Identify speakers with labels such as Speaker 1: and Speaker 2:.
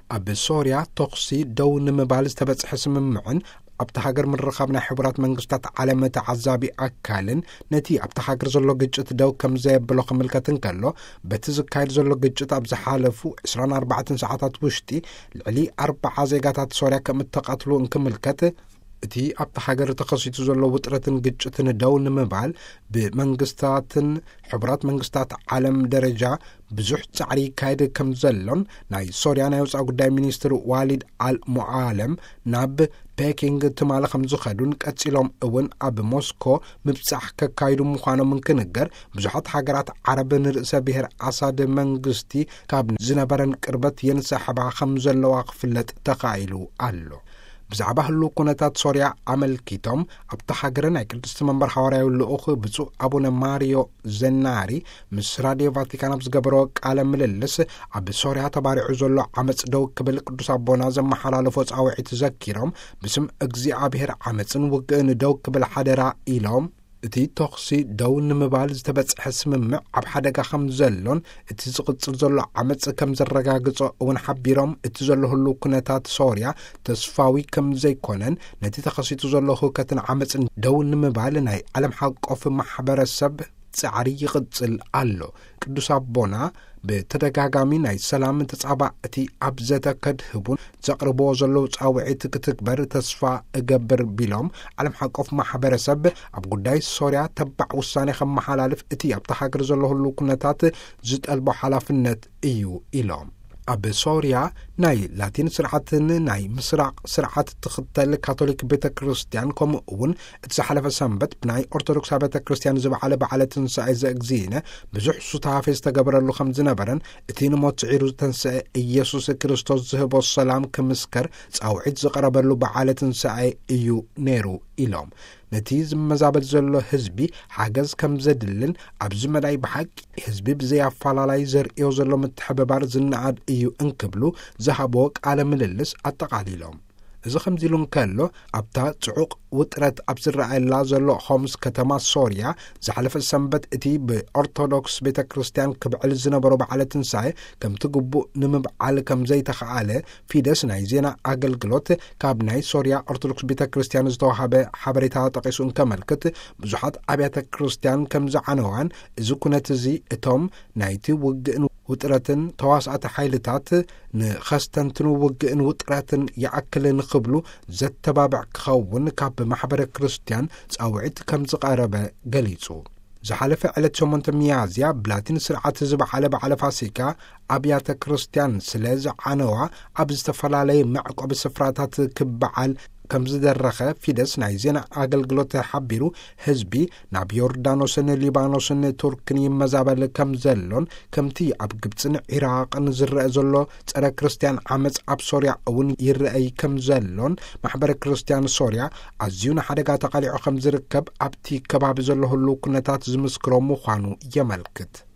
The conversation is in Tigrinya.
Speaker 1: ኣብ ሶርያ ተኽሲ ደው ንምባል ዝተበጽሐ ስምምዕን ኣብቲ ሃገር ምርኻብ ናይ ሕቡራት መንግስታት ዓለም ተዓዛቢ ኣካልን ነቲ ኣብቲ ሃገር ዘሎ ግጭት ደው ከም ዘየብሎ ክምልከትን ከሎ በቲ ዝካየድ ዘሎ ግጭት ኣብ ዝሓለፉ 24 ሰዓታት ውሽጢ ልዕሊ 40 ዜጋታት ሶርያ ከም እተቃትሉ እንክምልከት እቲ ኣብቲ ሃገር ተኸሲቱ ዘሎ ውጥረትን ግጭትን ደው ንምባል ብመንግስታትን ሕቡራት መንግስታት ዓለም ደረጃ ብዙሕ ጻዕሪ ይካየድ ከም ዘሎን ናይ ሶርያ ናይ ወፃኢ ጉዳይ ሚኒስትር ዋሊድ አልሙዓለም ናብ ፔኪንግ ትማለ ከም ዝኸዱን ቀጺሎም እውን ኣብ ሞስኮ ምብጻሕ ከካይዱ ምዃኖም እንክንገር ብዙሓት ሃገራት ዓረብ ንርእሰ ብሔር ኣሳድ መንግስቲ ካብ ዝነበረን ቅርበት የንሰሓባ ከም ዘለዋ ክፍለጥ ተኻኢሉ ኣሎ። ብዛዕባ ህሉ ኩነታት ሶርያ ኣመልኪቶም ኣብቲ ሃገር ናይ ቅድስቲ መንበር ሐዋርያዊ ልኡኽ ብፁዕ ኣቡነ ማሪዮ ዘናሪ ምስ ራድዮ ቫቲካን ኣብ ዝገበሮ ቃለ ምልልስ ኣብ ሶርያ ተባሪዑ ዘሎ ዓመፅ ደው ክብል ቅዱስ ኣቦና ዘመሓላለፎ ጻውዒት ዘኪሮም ብስም እግዚኣብሔር ዓመፅን ውግእን ደው ክብል ሓደራ ኢሎም እቲ ተኽሲ ደው ንምባል ዝተበጽሐ ስምምዕ ኣብ ሓደጋ ከም ዘሎን እቲ ዝቕጽል ዘሎ ዓመፅ ከም ዘረጋግጾ እውን ሓቢሮም እቲ ዘለህሉ ኩነታት ሶርያ ተስፋዊ ከም ዘይኮነን ነቲ ተኸሲቱ ዘሎ ህውከትን ዓመፅን ደው ንምባል ናይ ዓለም ሓቆፍ ማሕበረሰብ ጻዕሪ ይቕጽል ኣሎ። ቅዱስ ኣቦና ብተደጋጋሚ ናይ ሰላም ተጻባእቲ ኣብ ዘተከድህቡን ዘቕርቦ ዘለዉ ጻውዒት ክትግበር ተስፋ እገብር ቢሎም ዓለም ሓቆፍ ማሕበረሰብ ኣብ ጉዳይ ሶርያ ተባዕ ውሳኔ ከም መሓላልፍ እቲ ኣብቲ ሃገር ዘለህሉ ኩነታት ዝጠልቦ ሓላፍነት እዩ ኢሎም። ኣብ ሶርያ ናይ ላቲን ስርዓትን ናይ ምስራቅ ስርዓት ትኽተል ካቶሊክ ቤተ ክርስቲያን ከምኡ እውን እቲ ዝሓለፈ ሰንበት ብናይ ኦርቶዶክስ ቤተ ክርስቲያን ዝበዓለ በዓለ ትንሣኤ ዘእግዚእነ ብዙሕ ሱታፌ ዝተገበረሉ ከም ዝነበረን እቲ ንሞት ስዒሩ ዝተንስአ ኢየሱስ ክርስቶስ ዝህቦ ሰላም ክምስከር ጻውዒት ዝቐረበሉ በዓለ ትንሣኤ እዩ ነይሩ ኢሎም። ነቲ ዝመዛበል ዘሎ ህዝቢ ሓገዝ ከም ዘድልን ኣብዚ መዳይ ብሓቂ ህዝቢ ብዘያፈላላይ ዘርእዮ ዘሎ ምትሕብባር ዝነኣድ እዩ እንክብሉ ዝሃቦ ቃለ ምልልስ ኣጠቓሊሎም። እዚ ከምዚ ኢሉ እንከሎ ኣብታ ጽዑቕ ውጥረት ኣብ ዝረኣየላ ዘሎ ሆምስ ከተማ ሶርያ ዝሓለፈ ሰንበት እቲ ብኦርቶዶክስ ቤተ ክርስቲያን ክብዕል ዝነበሮ በዓለ ትንሣኤ ከምቲ ግቡእ ንምብዓል ከም ዘይተኸኣለ ፊደስ ናይ ዜና ኣገልግሎት ካብ ናይ ሶርያ ኦርቶዶክስ ቤተ ክርስቲያን ዝተዋሃበ ሓበሬታ ጠቒሱ እንከመልክት ብዙሓት ኣብያተ ክርስቲያን ከም ዝዓነዋን እዚ ኩነት እዚ እቶም ናይቲ ውግእን ውጥረትን ተዋስኣቲ ሓይልታት ንኸስተንትኑ ውግእን ውጥረትን ይዓክልን ክብሉ ዘተባብዕ ክኸውን ካብ ማሕበረ ክርስቲያን ጻውዒት ከም ዝቐረበ ገሊጹ። ዝሓለፈ ዕለት 8 ሚያዝያ ብላቲን ስርዓት ዝበዓለ በዓለ ፋሲካ ኣብያተ ክርስቲያን ስለ ዝዓነዋ ኣብ ዝተፈላለየ መዕቆቢ ስፍራታት ክበዓል ከም ዝደረኸ ፊደስ ናይ ዜና ኣገልግሎት ሓቢሩ ህዝቢ ናብ ዮርዳኖስን ሊባኖስን ቱርክን ይመዛበል ከም ዘሎን ከምቲ ኣብ ግብፅን ኢራቅን ዝረአ ዘሎ ጸረ ክርስቲያን ዓመፅ ኣብ ሶርያ እውን ይረአይ ከም ዘሎን ማሕበረ ክርስቲያን ሶርያ ኣዝዩ ንሓደጋ ተቃሊዑ ከም ዝርከብ ኣብቲ ከባቢ ዘለህሉ ኩነታት ዝምስክሮ ምዃኑ የመልክት።